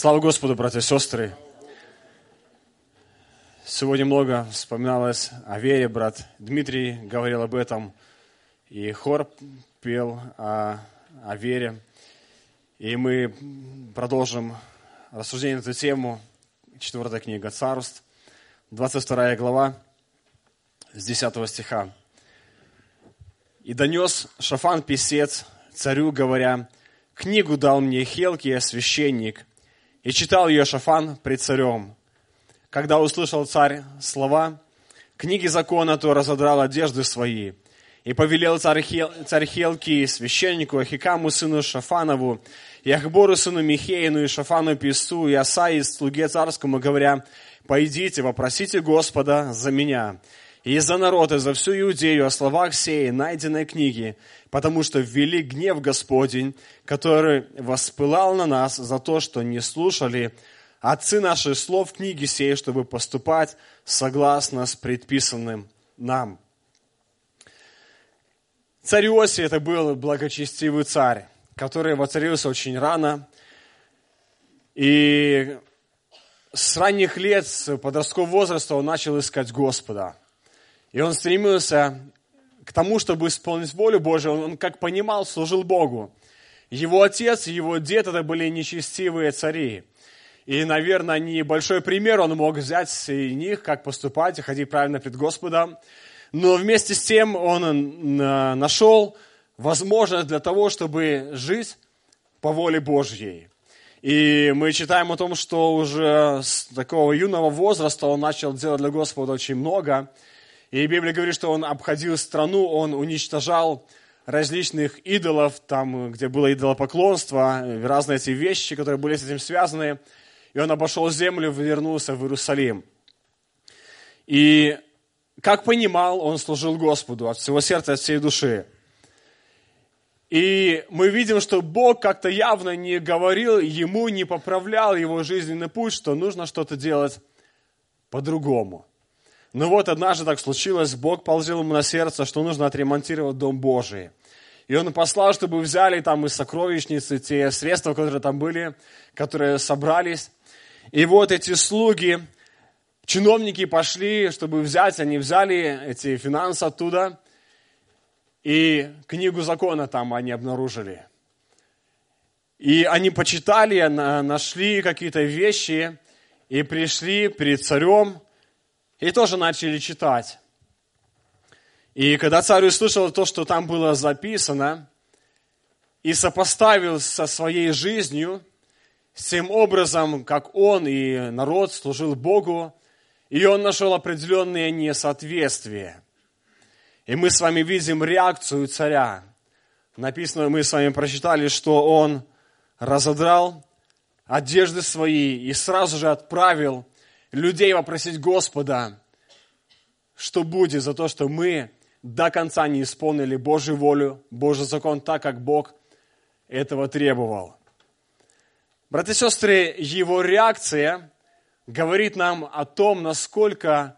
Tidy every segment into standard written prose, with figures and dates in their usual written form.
Слава Господу, братья и сестры! Сегодня много вспоминалось о вере, брат Дмитрий говорил об этом, и хор пел о вере. И мы продолжим рассуждение на эту тему, 4 книга Царств, 22 глава, с 10 стиха. «И донес Шафан писец царю, говоря: книгу дал мне Хилкия, священник, и читал ее Шафан пред царем. Когда услышал царь слова книги закона, то разодрал одежды свои, и повелел царь Хилкий священнику Ахикаму, сыну Шафанову, и Ахбору, сыну Михеину, и Шафану писцу, и Асаи, слуге царскому, говоря: пойдите, вопросите Господа за меня и за народ, и за всю Иудею о словах сей найденной книги, потому что велик гнев Господень, который воспылал на нас за то, что не слушали отцы наши слов книги сей, чтобы поступать согласно с предписанным нам». Царь Иосия – это был благочестивый царь, который воцарился очень рано. И с ранних лет, с подросткового возраста он начал искать Господа. И он стремился к тому, чтобы исполнить волю Божию. Он, как понимал, служил Богу. Его отец и его дед – это были нечестивые цари. И, наверное, небольшой пример он мог взять с них, как поступать и ходить правильно пред Господом. Но вместе с тем он нашел возможность для того, чтобы жить по воле Божьей. И мы читаем о том, что уже с такого юного возраста он начал делать для Господа очень много. И Библия говорит, что он обходил страну, он уничтожал различных идолов, там, где было идолопоклонство, разные эти вещи, которые были с этим связаны. И он обошел землю, вернулся в Иерусалим. И, как понимал, он служил Господу от всего сердца, от всей души. И мы видим, что Бог как-то явно не говорил ему, не поправлял его жизненный путь, что нужно что-то делать по-другому. Но вот однажды так случилось, Бог положил ему на сердце, что нужно отремонтировать Дом Божий. И он послал, чтобы взяли там из сокровищницы те средства, которые там были, которые собрались. И вот эти слуги, чиновники пошли, чтобы взять, они взяли эти финансы оттуда, и книгу закона там они обнаружили. И они почитали, нашли какие-то вещи, и пришли перед царем, и тоже начали читать. И когда царь услышал то, что там было записано, и сопоставил со своей жизнью, с тем образом, как он и народ служил Богу, и он нашел определенные несоответствия. И мы с вами видим реакцию царя. Написано, мы с вами прочитали, что он разодрал одежды свои и сразу же отправил людей вопросить Господа, что будет за то, что мы до конца не исполнили Божью волю, Божий закон так, как Бог этого требовал. Братья и сестры, его реакция говорит нам о том, насколько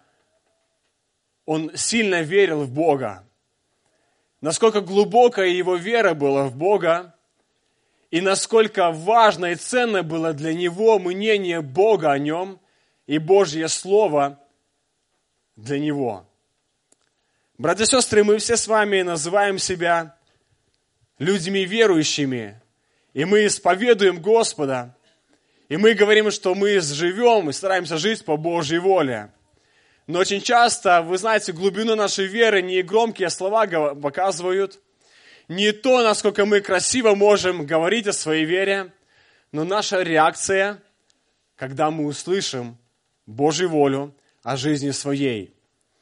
он сильно верил в Бога, насколько глубокая его вера была в Бога, и насколько важно и ценно было для него мнение Бога о нем и Божье Слово для него. Братья и сестры, мы все с вами называем себя людьми верующими, и мы исповедуем Господа, и мы говорим, что мы живем и стараемся жить по Божьей воле. Но очень часто, вы знаете, глубину нашей веры не громкие слова показывают, не то, насколько мы красиво можем говорить о своей вере, но наша реакция, когда мы услышим Божью волю о жизни своей.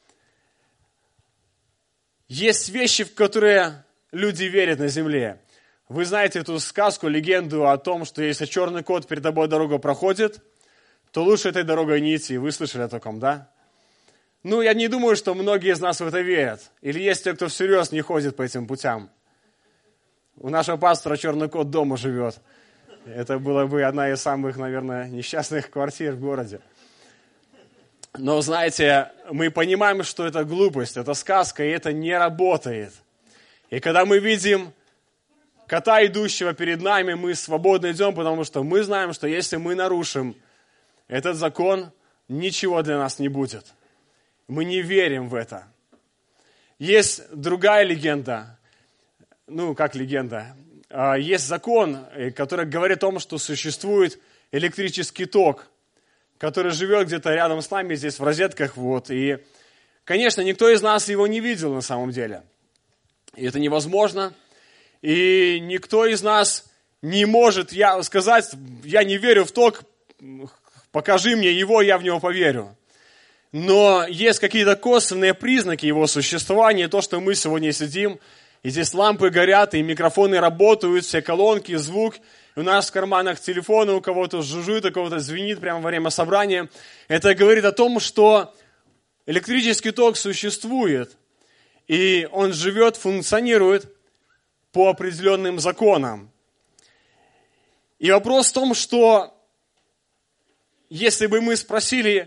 Есть вещи, в которые люди верят на земле. Вы знаете эту сказку, легенду о том, что если черный кот перед тобой дорогу проходит, то лучше этой дорогой не идти. Вы слышали о таком, да? Ну, я не думаю, что многие из нас в это верят. Или есть те, кто всерьез не ходит по этим путям. У нашего пастора черный кот дома живет. Это была бы одна из самых, наверное, несчастных квартир в городе. Но, знаете, мы понимаем, что это глупость, это сказка, и это не работает. И когда мы видим кота, идущего перед нами, мы свободно идем, потому что мы знаем, что если мы нарушим этот закон, ничего для нас не будет. Мы не верим в это. Есть другая легенда, как легенда, есть закон, который говорит о том, что существует электрический ток, который живет где-то рядом с нами, здесь в розетках. И, конечно, никто из нас его не видел на самом деле. И это невозможно. И никто из нас не может сказать, я не верю в ток, покажи мне его, я в него поверю. Но есть какие-то косвенные признаки его существования, то, что мы сегодня сидим, и здесь лампы горят, и микрофоны работают, все колонки, звук, и у нас в карманах телефоны, у кого-то жужжит, у кого-то звенит прямо во время собрания. Это говорит о том, что электрический ток существует, и он живет, функционирует по определенным законам. И вопрос в том, что если бы мы спросили,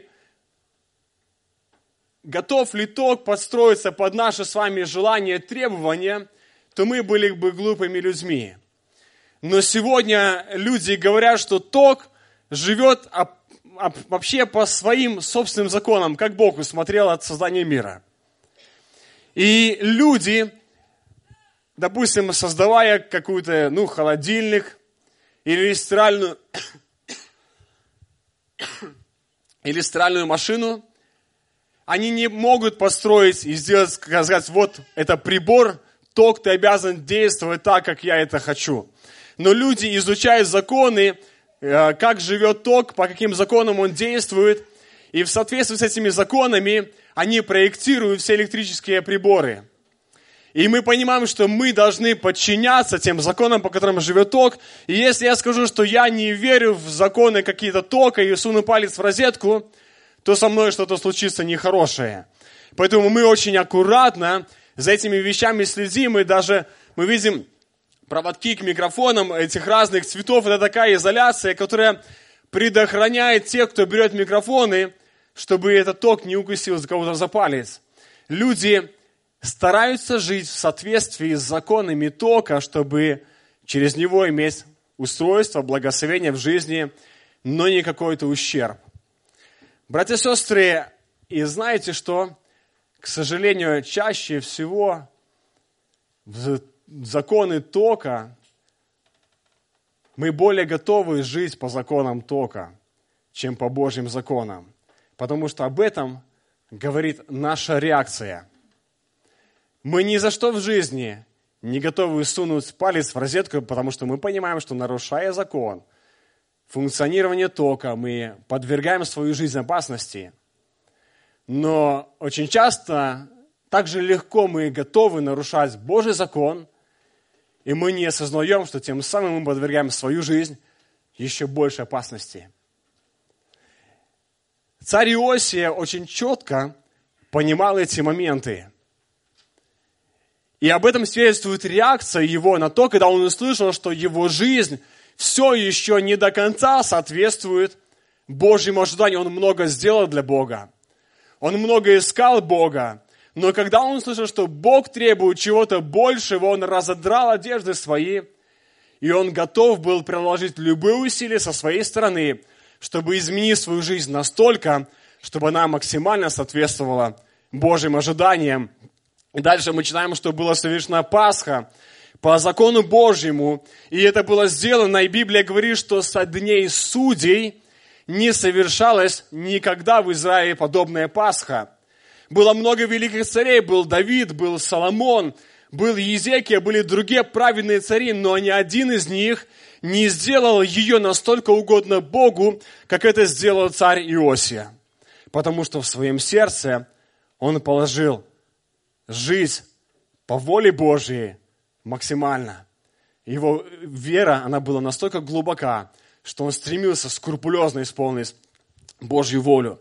готов ли ток подстроиться под наши с вами желания, требования, то мы были бы глупыми людьми. Но сегодня люди говорят, что ток живет вообще по своим собственным законам, как Бог усмотрел от создания мира. И люди, допустим, создавая какую-то, холодильник или стиральную машину, они не могут построить и сказать, вот это прибор, ток, ты обязан действовать так, как я это хочу. Но люди изучают законы, как живет ток, по каким законам он действует, и в соответствии с этими законами они проектируют все электрические приборы. И мы понимаем, что мы должны подчиняться тем законам, по которым живет ток. И если я скажу, что я не верю в законы какие-то тока и суну палец в розетку, то со мной что-то случится нехорошее. Поэтому мы очень аккуратно за этими вещами следим, и даже мы видим проводки к микрофонам этих разных цветов. Это такая изоляция, которая предохраняет тех, кто берет микрофоны, чтобы этот ток не укусил кого-то за палец. Люди стараются жить в соответствии с законами тока, чтобы через него иметь устройство, благословение в жизни, но не какой-то ущерб. Братья и сестры, и знаете что? К сожалению, чаще всего в законы тока мы более готовы жить по законам тока, чем по Божьим законам. Потому что об этом говорит наша реакция. Мы ни за что в жизни не готовы сунуть палец в розетку, потому что мы понимаем, что, нарушая закон, функционирование тока, мы подвергаем свою жизнь опасности. Но очень часто также легко мы готовы нарушать Божий закон, и мы не осознаем, что тем самым мы подвергаем свою жизнь еще большей опасности. Царь Иосия очень четко понимал эти моменты. И об этом свидетельствует реакция его на то, когда он услышал, что его жизнь все еще не до конца соответствует Божьему ожиданию. Он много сделал для Бога. Он много искал Бога. Но когда он услышал, что Бог требует чего-то большего, он разодрал одежды свои, и он готов был приложить любые усилия со своей стороны, чтобы изменить свою жизнь настолько, чтобы она максимально соответствовала Божьим ожиданиям. И дальше мы читаем, что была совершена Пасха по закону Божьему, и это было сделано, и Библия говорит, что со дней судей не совершалась никогда в Израиле подобная Пасха. Было много великих царей, был Давид, был Соломон, был Иезекия, были другие праведные цари, но ни один из них не сделал ее настолько угодно Богу, как это сделал царь Иосия. Потому что в своем сердце он положил жизнь по воле Божьей максимально. Его вера, она была настолько глубока, что он стремился скрупулезно исполнить Божью волю.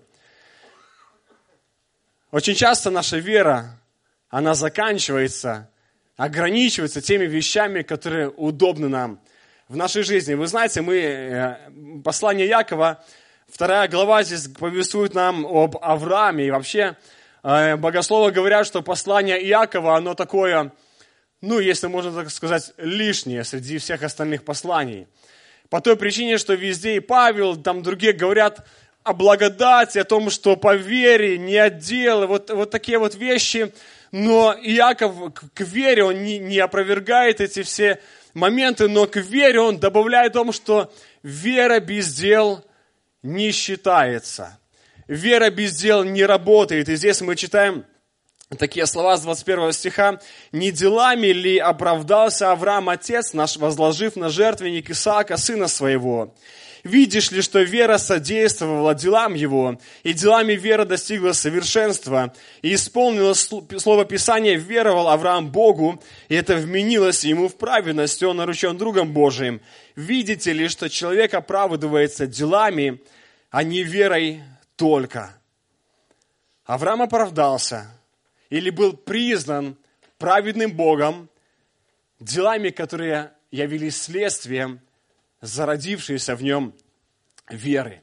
Очень часто наша вера, она заканчивается, ограничивается теми вещами, которые удобны нам в нашей жизни. Вы знаете, послание Якова, 2 глава здесь повествует нам об Аврааме. И вообще, богословы говорят, что послание Иакова, оно такое, если можно так сказать, лишнее среди всех остальных посланий. По той причине, что везде и Павел, там другие говорят о благодати, о том, что по вере, не от дела, вот такие вот вещи. Но Иаков к вере, он не опровергает эти все моменты, но к вере он добавляет о том, что вера без дел не считается. Вера без дел не работает. И здесь мы читаем такие слова с 21 стиха. «Не делами ли оправдался Авраам, отец наш, возложив на жертвенник Исаака, сына своего? Видишь ли, что вера содействовала делам его, и делами вера достигла совершенства, и исполнилось слово Писания, веровал Авраам Богу, и это вменилось ему в праведность, и он наручен другом Божиим. Видите ли, что человек оправдывается делами, а не верой только». Авраам оправдался, или был признан праведным Богом делами, которые явились следствием зародившейся в нем веры.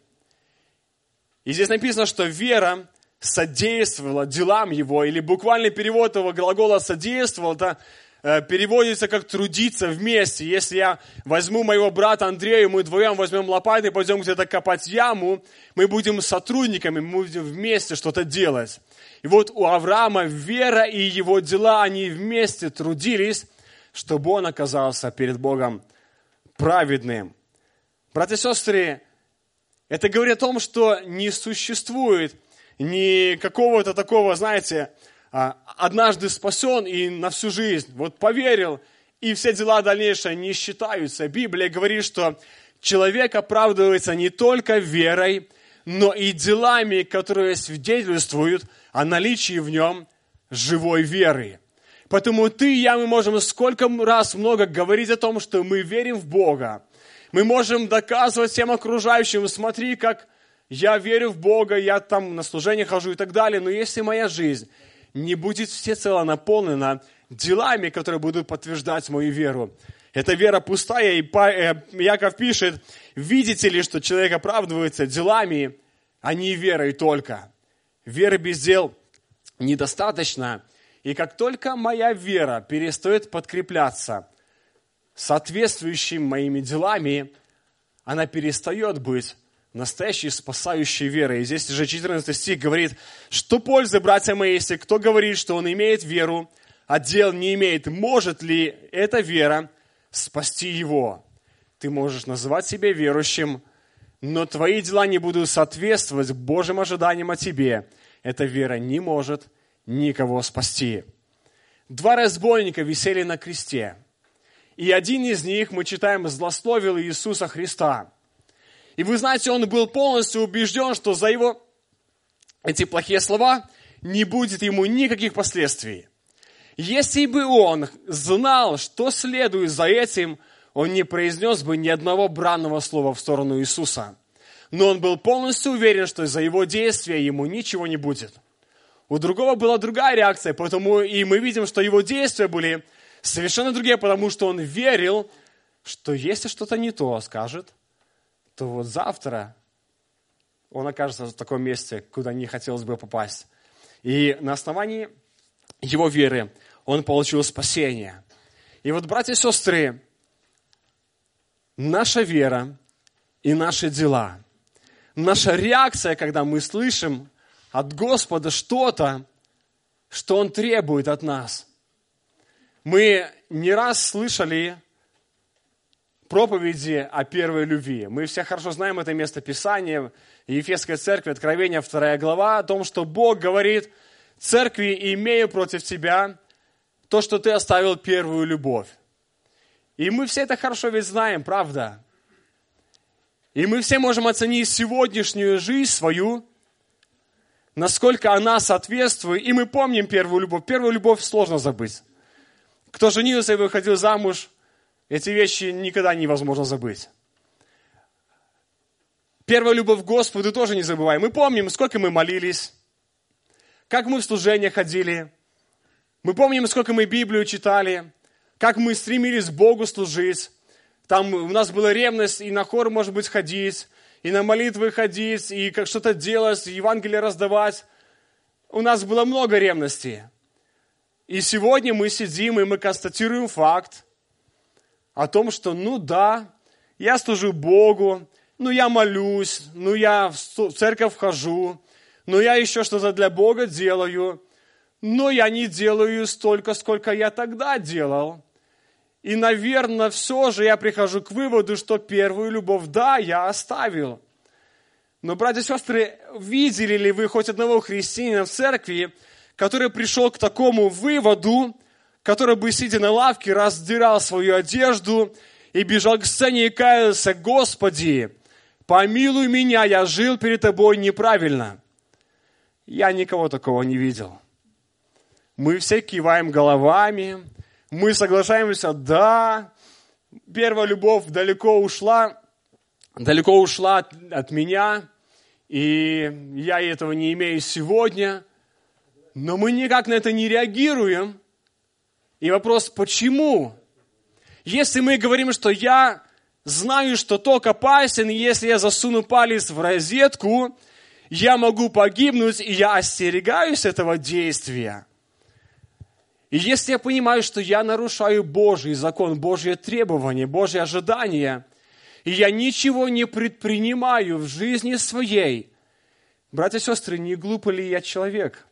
И здесь написано, что вера содействовала делам его, или буквальный перевод этого глагола «содействовал», это переводится как «трудиться вместе». Если я возьму моего брата Андрея, мы вдвоем возьмем лопаты и пойдем где-то копать яму, мы будем сотрудниками, мы будем вместе что-то делать. И вот у Авраама вера и его дела, они вместе трудились, чтобы он оказался перед Богом праведным. Братья и сестры, это говорит о том, что не существует ни какого-то такого, знаете, однажды спасен и на всю жизнь. Вот поверил, и все дела дальнейшие не считаются. Библия говорит, что человек оправдывается не только верой, но и делами, которые свидетельствуют о наличии в нем живой веры. Поэтому ты и я, мы можем сколько раз много говорить о том, что мы верим в Бога. Мы можем доказывать всем окружающим, смотри, как я верю в Бога, я там на служение хожу и так далее. Но если моя жизнь не будет всецело наполнена делами, которые будут подтверждать мою веру, эта вера пустая, и Иаков пишет, видите ли, что человек оправдывается делами, а не верой только. Веры без дел недостаточно. И как только моя вера перестает подкрепляться соответствующими моими делами, она перестает быть настоящей спасающей верой. И здесь же 14 стих говорит, что пользы, братья мои, если кто говорит, что он имеет веру, а дел не имеет, может ли эта вера спасти его? Ты можешь называть себя верующим, но твои дела не будут соответствовать Божьим ожиданиям о тебе. Эта вера не может никого спасти. 2 разбойника висели на кресте. И один из них, мы читаем, злословил Иисуса Христа. И вы знаете, он был полностью убежден, что за его эти плохие слова не будет ему никаких последствий. Если бы он знал, что следует за этим, он не произнес бы ни одного бранного слова в сторону Иисуса. Но он был полностью уверен, что за его действия ему ничего не будет. У другого была другая реакция, поэтому и мы видим, что его действия были совершенно другие, потому что он верил, что если что-то не то скажет, то вот завтра он окажется в таком месте, куда не хотелось бы попасть. И на основании его веры он получил спасение. И вот, братья и сестры, наша вера и наши дела, наша реакция, когда мы слышим от Господа что-то, что Он требует от нас. Мы не раз слышали проповеди о первой любви. Мы все хорошо знаем это место Писания, Ефесской церкви, Откровения, 2 глава, о том, что Бог говорит церкви, имею против тебя то, что ты оставил первую любовь. И мы все это хорошо ведь знаем, правда? И мы все можем оценить сегодняшнюю жизнь свою, насколько она соответствует. И мы помним первую любовь. Первую любовь сложно забыть. Кто женился и выходил замуж, эти вещи никогда невозможно забыть. Первая любовь к Господу тоже не забываем. Мы помним, сколько мы молились, как мы в служение ходили. Мы помним, сколько мы Библию читали, как мы стремились Богу служить. Там у нас была ревность и на хор, может быть, ходить, и на молитвы ходить, и как что-то делать, Евангелие раздавать. У нас было много ревности. И сегодня мы сидим, и мы констатируем факт о том, что, я служу Богу, я молюсь, я в церковь хожу, я еще что-то для Бога делаю, но я не делаю столько, сколько я тогда делал. И, наверное, все же я прихожу к выводу, что первую любовь, я оставил. Но, братья и сестры, видели ли вы хоть одного христианина в церкви, который пришел к такому выводу, который бы, сидя на лавке, раздирал свою одежду и бежал к сцене и каялся: «Господи, помилуй меня, я жил перед Тобой неправильно». Я никого такого не видел. Мы все киваем головами, мы соглашаемся: да, первая любовь далеко ушла от меня, и я этого не имею сегодня, но мы никак на это не реагируем. И вопрос: почему? Если мы говорим, что я знаю, что ток опасен, и если я засуну палец в розетку, я могу погибнуть, и я остерегаюсь этого действия. И если я понимаю, что я нарушаю Божий закон, Божье требование, Божье ожидание, и я ничего не предпринимаю в жизни своей, братья и сестры, не глупый ли я человек?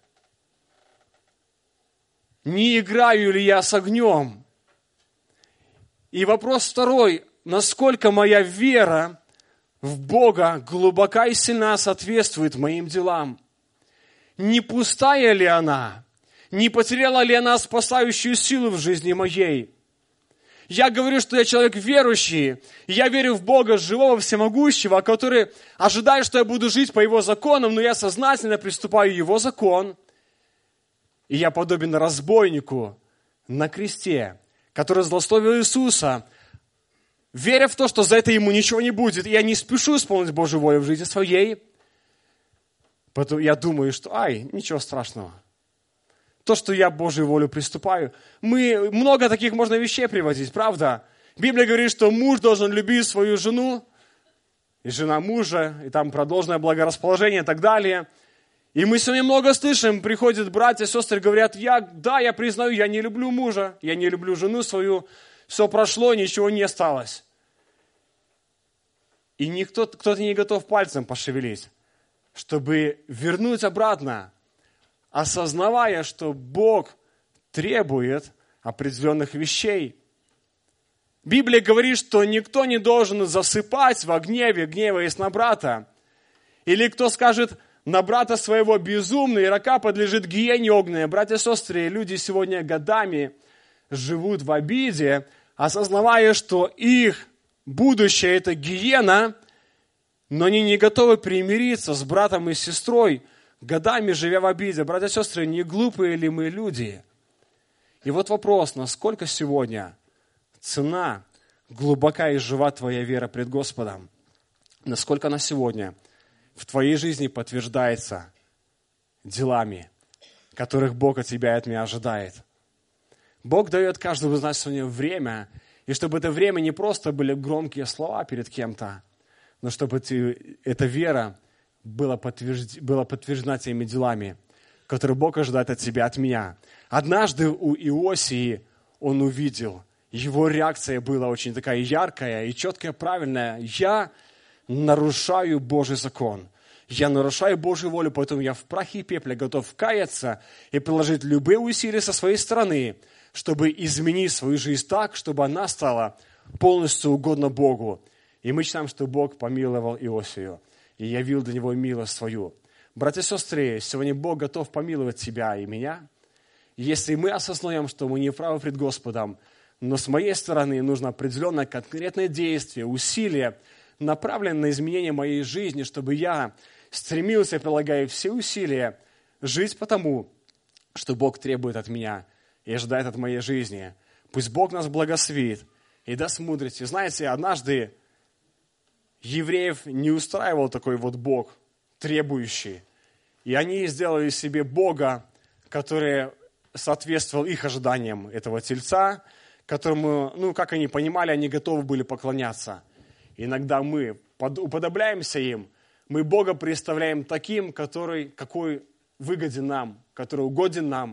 Не играю ли я с огнем? И вопрос второй: насколько моя вера в Бога глубока и сильна соответствует моим делам? Не пустая ли она? Не потеряла ли она спасающую силу в жизни моей? Я говорю, что я человек верующий, и я верю в Бога живого, всемогущего, который ожидает, что я буду жить по Его законам, но я сознательно приступаю Его закон, и я подобен разбойнику на кресте, который злословил Иисуса, веря в то, что за это ему ничего не будет, и я не спешу исполнить Божью волю в жизни своей. Поэтому я думаю, что ничего страшного. То, что я Божью волю приступаю. Много таких можно вещей приводить, правда? Библия говорит, что муж должен любить свою жену, и жена мужа, и там про должное благорасположение и так далее. И мы сегодня много слышим, приходят братья, сестры, говорят: я признаю, я не люблю мужа, я не люблю жену свою, все прошло, ничего не осталось. И кто-то не готов пальцем пошевелить, чтобы вернуть обратно, осознавая, что Бог требует определенных вещей. Библия говорит, что никто не должен засыпать во гневе, гневаясь на брата. Или кто скажет на брата своего: безумный, и рака подлежит гиене огненной. Братья и сестры, люди сегодня годами живут в обиде, осознавая, что их будущее – это гиена, но они не готовы примириться с братом и сестрой, годами живя в обиде. Братья и сестры, не глупые ли мы люди? И вот вопрос: насколько сегодня цена глубока и жива твоя вера пред Господом? Насколько она сегодня в твоей жизни подтверждается делами, которых Бог от тебя и от меня ожидает? Бог дает каждому из нас сегодня время, и чтобы это время не просто были громкие слова перед кем-то, но чтобы эта вера была подтверждена теми делами, которые Бог ожидает от тебя, от меня. Однажды у Иосии он увидел, его реакция была очень такая яркая и четкая, правильная: я нарушаю Божий закон, я нарушаю Божью волю, поэтому я в прахе и пепле готов каяться и приложить любые усилия со своей стороны, чтобы изменить свою жизнь так, чтобы она стала полностью угодна Богу. И мы читаем, что Бог помиловал Иосию и явил для него милость свою. Братья и сестры, сегодня Бог готов помиловать тебя и меня. Если мы осознаем, что мы не правы пред Господом, но с моей стороны нужно определенное конкретное действие, усилие, направленное на изменение моей жизни, чтобы я стремился, прилагая все усилия, жить по тому, что Бог требует от меня и ожидает от моей жизни. Пусть Бог нас благословит и даст мудрости. Знаете, однажды евреев не устраивал такой вот Бог, требующий. И они сделали себе Бога, который соответствовал их ожиданиям этого тельца, которому, как они понимали, они готовы были поклоняться. Иногда мы уподобляемся им, мы Бога представляем таким, какой выгоден нам, который угоден нам.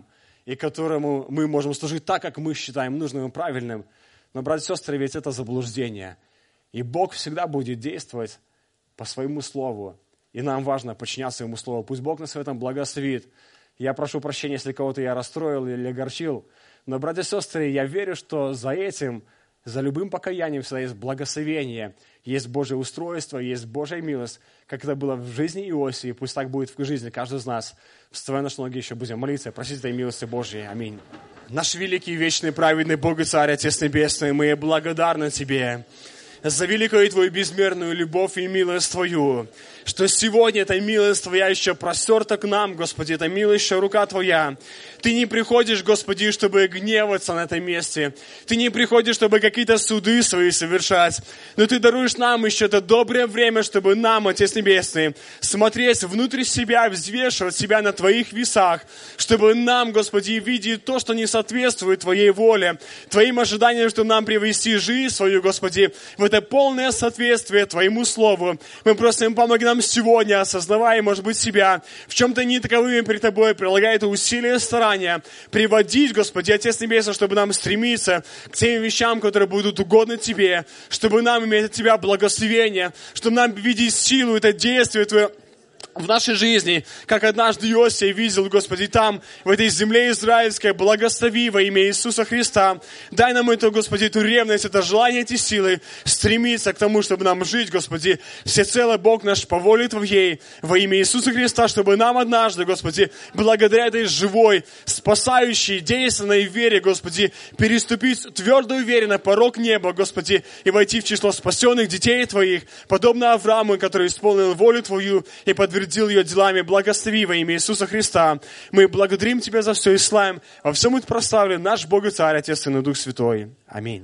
и которому мы можем служить так, как мы считаем нужным и правильным. Но, братья и сестры, ведь это заблуждение. И Бог всегда будет действовать по своему слову. И нам важно подчиняться Ему слову. Пусть Бог нас в этом благословит. Я прошу прощения, если кого-то я расстроил или огорчил. Но, братья и сестры, я верю, что за этим, за любым покаянием всегда есть благословение, есть Божье устройство, есть Божья милость, как это было в жизни Иосии. Пусть так будет в жизни каждого из нас. Вставая на ноги, еще будем молиться, просить этой милости Божьей. Аминь. Наш великий, вечный, праведный Бог и Царь, Отец Небесный, мы благодарны Тебе за великую Твою безмерную любовь и милость Твою, что сегодня эта милость Твоя еще простерта к нам, Господи, эта милостью рука Твоя. Ты не приходишь, Господи, чтобы гневаться на этом месте. Ты не приходишь, чтобы какие-то суды свои совершать. Но Ты даруешь нам еще это доброе время, чтобы нам, Отец Небесный, смотреть внутрь себя, взвешивать себя на Твоих весах, чтобы нам, Господи, видеть то, что не соответствует Твоей воле, Твоим ожиданиям, чтобы нам привести жизнь свою, Господи, в это полное соответствие Твоему Слову. Мы просим, помоги нам сегодня, осознавая, может быть, себя в чем-то не таковыми перед Тобой, прилагая это усилие, старания, приводить, Господи, Отец Небесный, чтобы нам стремиться к тем вещам, которые будут угодны Тебе, чтобы нам иметь от Тебя благословение, чтобы нам видеть силу, это действие Твое в нашей жизни, как однажды Иосия видел, Господи, там, в этой земле израильской, благослови во имя Иисуса Христа. Дай нам эту, Господи, эту ревность, это желание, эти силы, стремиться к тому, чтобы нам жить, Господи, всецело Бог наш по воле Твоей, во имя Иисуса Христа, чтобы нам однажды, Господи, благодаря этой живой, спасающей, действенной вере, Господи, переступить твердую веру на порог неба, Господи, и войти в число спасенных детей Твоих, подобно Аврааму, который исполнил волю Твою и подтвердил ее делами. Благослови во имя Иисуса Христа. Мы благодарим Тебя за все и славим. Во всем будет прославлен наш Бог и Царь, Отец, Сын и Дух Святой. Аминь.